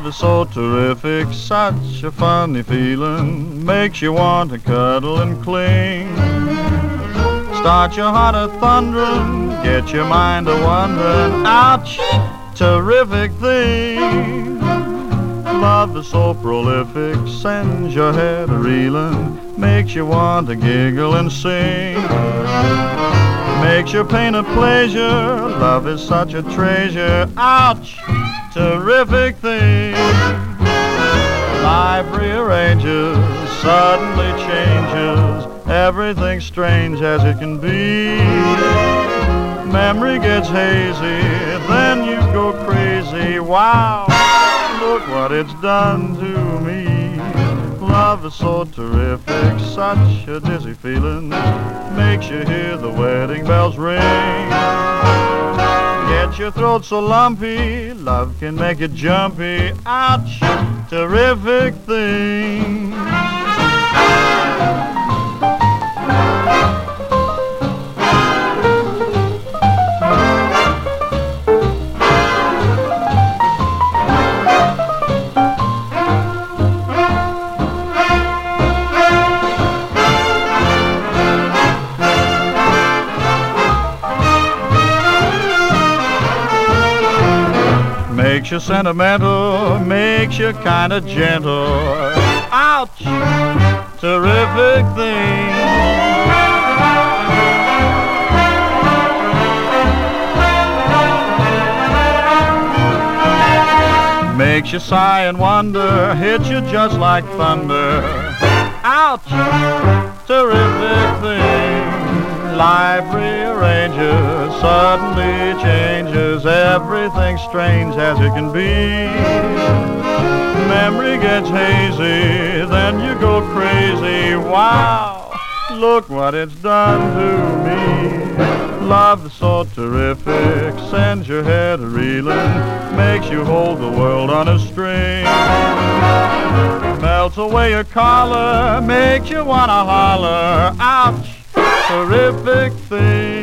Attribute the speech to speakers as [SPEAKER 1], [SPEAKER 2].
[SPEAKER 1] is so terrific, such a funny feeling, makes you want to cuddle and cling. Start your heart a-thundering, get your mind a-wondering, ouch, terrific thing. Love is so prolific, sends your head a-reeling, makes you want to giggle and sing. Makes your pain a pleasure, love is such a treasure, ouch, terrific thing. Life rearranges, suddenly changes, everything strange as it can be. Memory gets hazy, then you go crazy, wow, look what it's done to me. Love is so terrific, such a dizzy feeling, makes you hear the wedding bells ring. Get your throat so lumpy, love can make it jumpy, ouch, terrific thing. Makes you sentimental, makes you kinda gentle, ouch, terrific thing. Makes you sigh and wonder, hits you just like thunder, ouch, terrific thing. Life rearranges, suddenly changes, everything strange as it can be. Memory gets hazy, then you go crazy, wow, look what it's done to me. Love is so terrific, sends your head a-reeling, makes you hold the world on a string. Melts away your collar, makes you wanna holler, ouch, terrific thing.